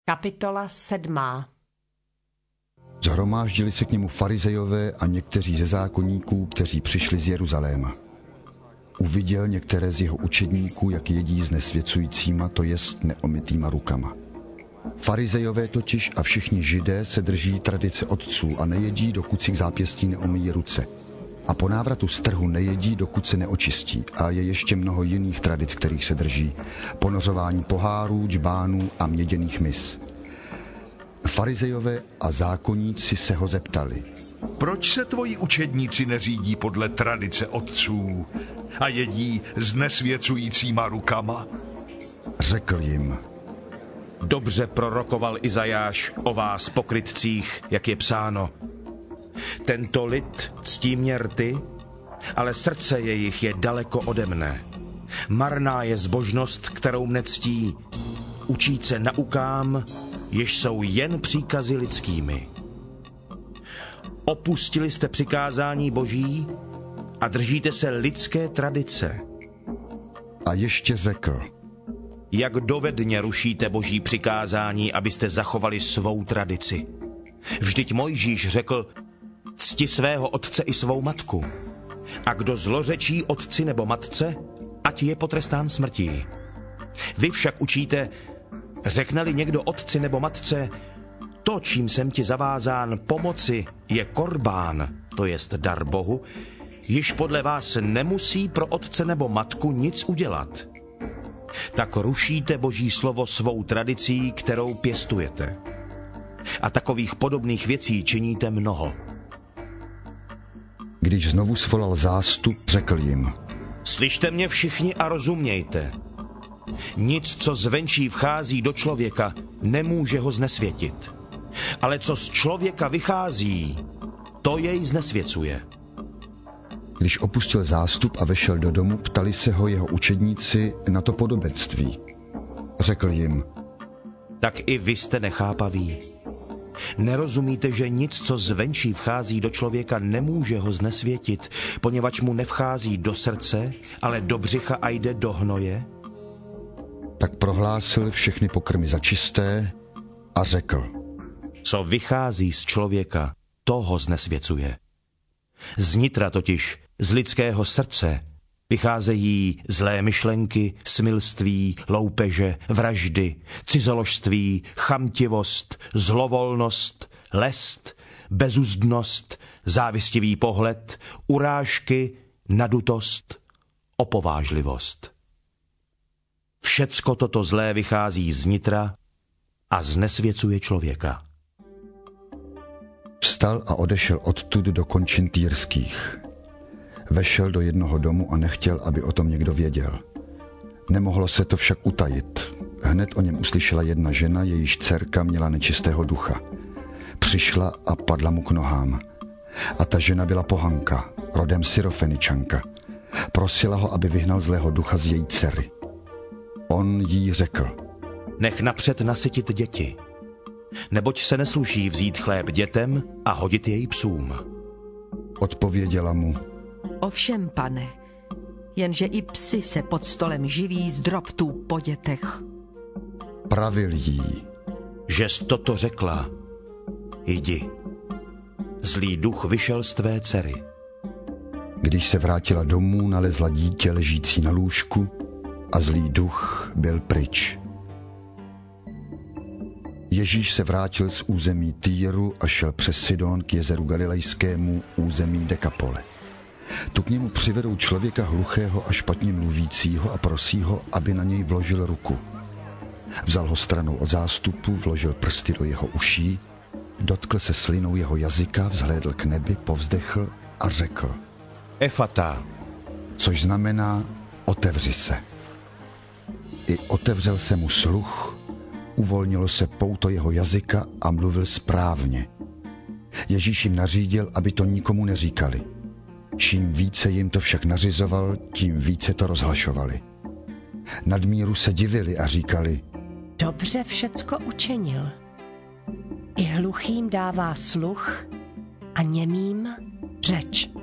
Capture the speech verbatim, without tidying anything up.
Kapitola sedmá. Zhromáždili se k němu farizejové a někteří ze zákonníků, kteří přišli z Jeruzaléma. Uviděl některé z jeho učedníků, jak jedí s nesvěcujícíma, to jest neomytýma rukama. Farizejové totiž a všichni Židé se drží tradice otců a nejedí, dokud si k zápěstí neomyjí ruce. A po návratu z trhu nejedí, dokud se neočistí. A je ještě mnoho jiných tradic, kterých se drží. Ponořování pohárů, džbánů a měděných mis. Farizejové a zákonníci se ho zeptali. Proč se tvoji učedníci neřídí podle tradice otců a jedí s nesvěcujícíma rukama? Řekl jim. Dobře prorokoval Izajáš o vás pokrytcích, jak je psáno. Tento lid ctí mě rty, ale srdce jejich je daleko ode mne. Marná je zbožnost, kterou mne ctí. Učí se naukám, jež jsou jen příkazy lidskými. Opustili jste přikázání Boží a držíte se lidské tradice. A ještě řekl. Jak dovedně rušíte Boží přikázání, abyste zachovali svou tradici. Vždyť Mojžíš řekl, cti svého otce i svou matku. A kdo zlořečí otci nebo matce, ať je potrestán smrtí. Vy však učíte, řekne-li někdo otci nebo matce, to, čím jsem ti zavázán pomoci, je korbán, to jest dar Bohu, již podle vás nemusí pro otce nebo matku nic udělat. Tak rušíte Boží slovo svou tradicí, kterou pěstujete. A takových podobných věcí činíte mnoho. Když znovu svolal zástup, řekl jim. Slyšte mě všichni a rozumějte. Nic, co zvenčí vchází do člověka, nemůže ho znesvětit. Ale co z člověka vychází, to jej znesvěcuje. Když opustil zástup a vešel do domu, ptali se ho jeho učedníci na to podobenství. Řekl jim. Tak i vy jste nechápaví. Nerozumíte, že nic, co zvenčí vchází do člověka, nemůže ho znesvětit, poněvadž mu nevchází do srdce, ale do břicha a jde do hnoje? Tak prohlásil všechny pokrmy za čisté a řekl. Co vychází z člověka, to ho znesvěcuje. Z nitra totiž, z lidského srdce, vycházejí zlé myšlenky, smilství, loupeže, vraždy, cizoložství, chamtivost, zlovolnost, lest, bezuzdnost, závistivý pohled, urážky, nadutost, opovážlivost. Všecko toto zlé vychází z nitra a znesvěcuje člověka. Vstal a odešel odtud do končin Týrských. Vešel do jednoho domu a nechtěl, aby o tom někdo věděl. Nemohlo se to však utajit. Hned o něm uslyšela jedna žena, jejíž dcerka měla nečistého ducha. Přišla a padla mu k nohám. A ta žena byla pohanka, rodem Syrofeničanka. Prosila ho, aby vyhnal zlého ducha z její dcery. On jí řekl. Nech napřed nasytit děti, neboť se nesluší vzít chléb dětem a hodit jej psům. Odpověděla mu. Ovšem, pane, jenže i psi se pod stolem živí z drobtů po dětech. Pravil jí. Žes toto řekla, jdi. Zlý duch vyšel z tvé dcery. Když se vrátila domů, nalezla dítě ležící na lůžku a zlý duch byl pryč. Ježíš se vrátil z území Týru a šel přes Sidon k jezeru Galilejskému územím Dekapole. Tu k němu přivedou člověka hluchého a špatně mluvícího a prosí ho, aby na něj vložil ruku. Vzal ho stranou od zástupu, vložil prsty do jeho uší, dotkl se slinou jeho jazyka, vzhlédl k nebi, povzdechl a řekl. Efata. Což znamená otevři se. I otevřel se mu sluch, uvolnilo se pouto jeho jazyka a mluvil správně. Ježíš jim nařídil, aby to nikomu neříkali. Čím více jim to však nařizoval, tím více to rozhlašovali. Nadmíru se divili a říkali. Dobře všecko učinil. I hluchým dává sluch a němým řeč.